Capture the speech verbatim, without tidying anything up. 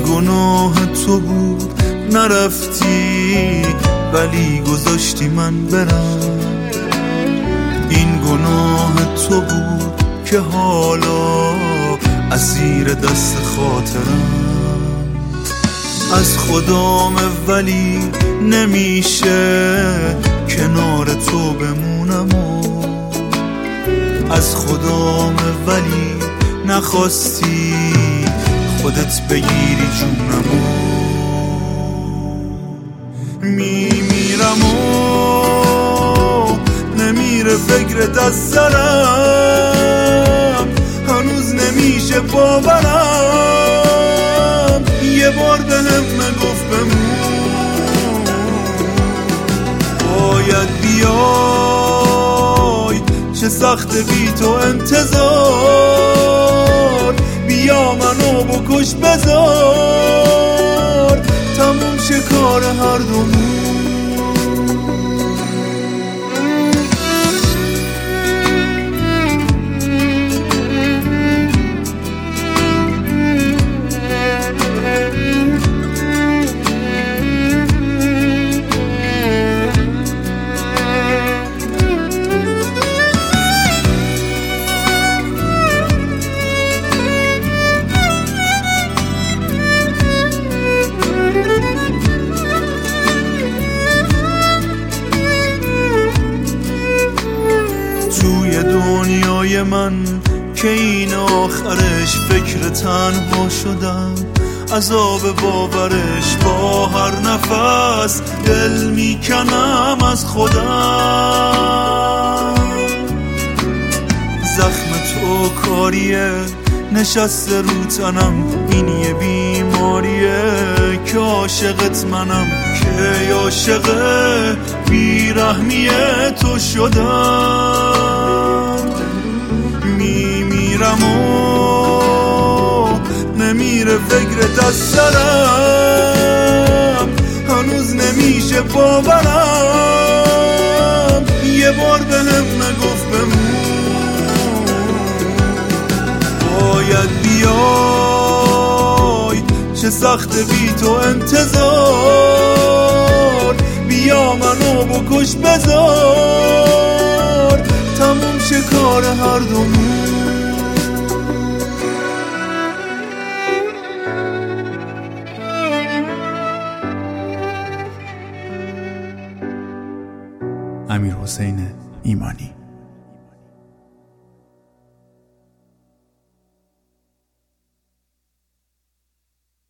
گناه تو بود نرفتی ولی گذاشتی من برم. این گناه تو بود که حالا اسیر دست خاطرم. از خدام ولی نمیشه کنار تو بمونم و از خدام ولی نخواستی خودت بگیری جونمو. میمیرم و نمیره فکرت از سرم، هنوز نمیشه باورم یه بار به هم گفت بمون. باید بیای چه سخت بی تو انتظار، بیا منو بکش بذار تموم شه کار هر دومون. توی دنیای من که این آخرش فکر تنها شدم، عذاب باورش با هر نفس دل میکنم از خودم. زخم تو کاریه نشسته رو تنم، این یه بیماریه که عاشقت منم، که عاشق بیرحمی تو شدم. میمیرم و نمیره فکرت از سرم، هنوز نمیشه باورم یه بار به هم نگفت بمون. باید بیای چه سخت بی تو انتظار، بیا منو بکش بذار تموم شه کار هر دومون. امیرحسین ایمانی.